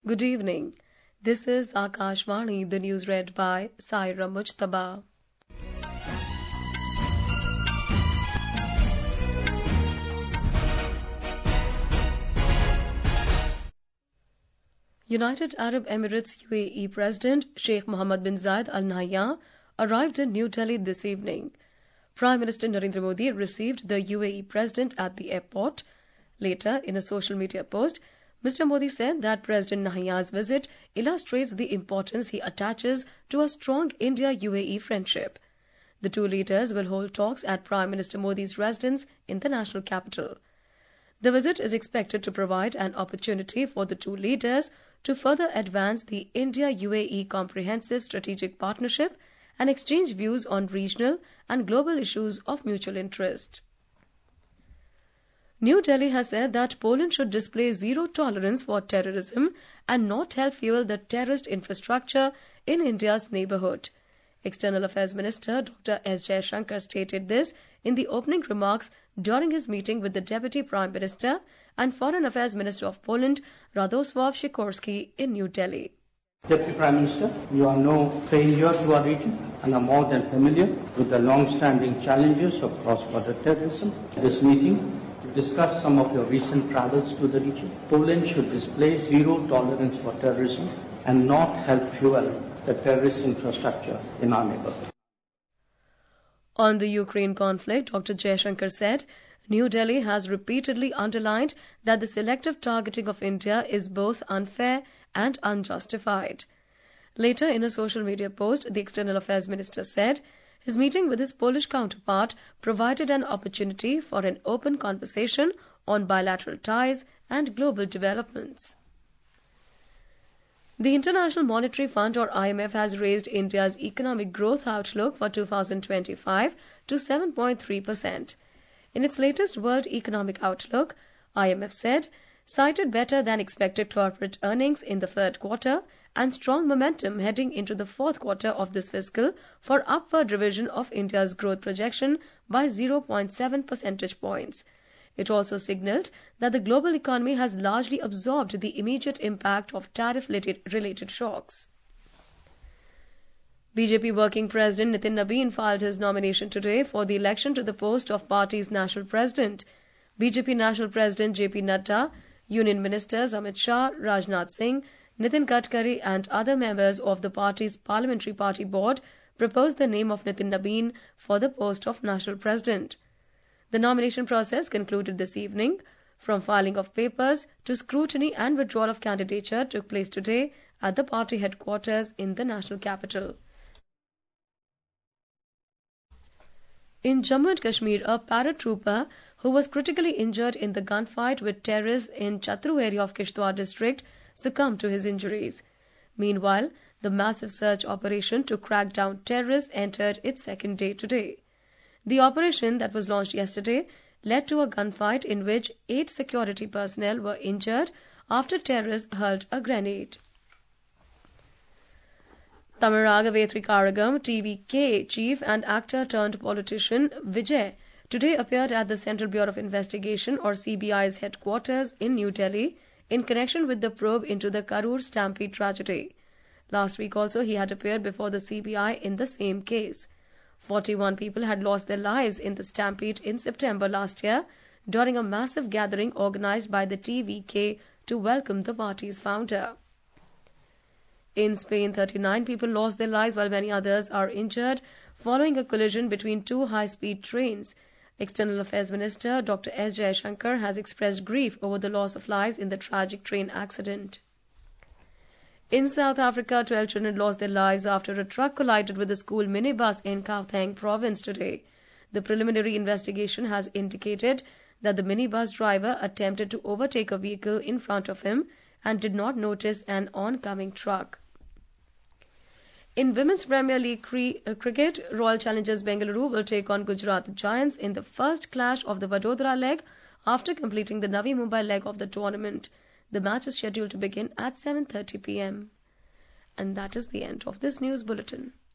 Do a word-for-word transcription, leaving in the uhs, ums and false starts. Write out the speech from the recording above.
Good evening. This is Akashvani, the news read by Saira Mujtaba. United Arab Emirates U A E President Sheikh Mohammed bin Zayed Al Nahyan arrived in New Delhi this evening. Prime Minister Narendra Modi received the U A E President at the airport. Later, in a social media post, Mister Modi said that President Nahyan's visit illustrates the importance he attaches to a strong India-U A E friendship. The two leaders will hold talks at Prime Minister Modi's residence in the national capital. The visit is expected to provide an opportunity for the two leaders to further advance the India-U A E comprehensive strategic partnership and exchange views on regional and global issues of mutual interest. New Delhi has said that Poland should display zero tolerance for terrorism and not help fuel the terrorist infrastructure in India's neighbourhood. External Affairs Minister Doctor S Jaishankar stated this in the opening remarks during his meeting with the Deputy Prime Minister and Foreign Affairs Minister of Poland, Radosław Sikorski, in New Delhi. Deputy Prime Minister, you are no stranger to our region and are more than familiar with the long-standing challenges of cross-border terrorism. This meeting to discuss some of your recent travels to the region. Poland should display zero tolerance for terrorism and not help fuel the terrorist infrastructure in our neighborhood. On the Ukraine conflict, Doctor Jaishankar said, New Delhi has repeatedly underlined that the selective targeting of India is both unfair and unjustified. Later, in a social media post, the External Affairs Minister said his meeting with his Polish counterpart provided an opportunity for an open conversation on bilateral ties and global developments. The International Monetary Fund, or I M F, has raised India's economic growth outlook for two thousand twenty-five to seven point three percent. In its latest World Economic Outlook, I M F said, cited better than expected corporate earnings in the third quarter and strong momentum heading into the fourth quarter of this fiscal for upward revision of India's growth projection by zero point seven percentage points. It also signalled that the global economy has largely absorbed the immediate impact of tariff-related shocks. B J P Working President Nitin Nabin filed his nomination today for the election to the post of party's national president. B J P National President J P Nadda, Union Ministers Amit Shah, Rajnath Singh, Nitin Gadkari and other members of the party's Parliamentary Party Board proposed the name of Nitin Nabin for the post of national president. The nomination process concluded this evening. From filing of papers to scrutiny and withdrawal of candidature took place today at the party headquarters in the national capital. In Jammu and Kashmir, a paratrooper who was critically injured in the gunfight with terrorists in Chatru area of Kishtwar district succumbed to his injuries. Meanwhile, the massive search operation to crack down terrorists entered its second day today. The operation that was launched yesterday led to a gunfight in which eight security personnel were injured after terrorists hurled a grenade. Tamaraga Vetrikaragam T V K chief and actor turned politician Vijay today appeared at the Central Bureau of Investigation or C B I's headquarters in New Delhi in connection with the probe into the Karur stampede tragedy. Last week also he had appeared before the C B I in the same case. forty-one people had lost their lives in the stampede in September last year during a massive gathering organized by the T V K to welcome the party's founder. In Spain, thirty-nine people lost their lives while many others are injured following a collision between two high-speed trains. External Affairs Minister Doctor S Jaishankar has expressed grief over the loss of lives in the tragic train accident. In South Africa, twelve children lost their lives after a truck collided with a school minibus in Gauteng province today. The preliminary investigation has indicated that the minibus driver attempted to overtake a vehicle in front of him and did not notice an oncoming truck. In Women's Premier League cri- uh, cricket, Royal Challengers Bengaluru will take on Gujarat Giants in the first clash of the Vadodara leg after completing the Navi Mumbai leg of the tournament. The match is scheduled to begin at seven thirty p m And that is the end of this news bulletin.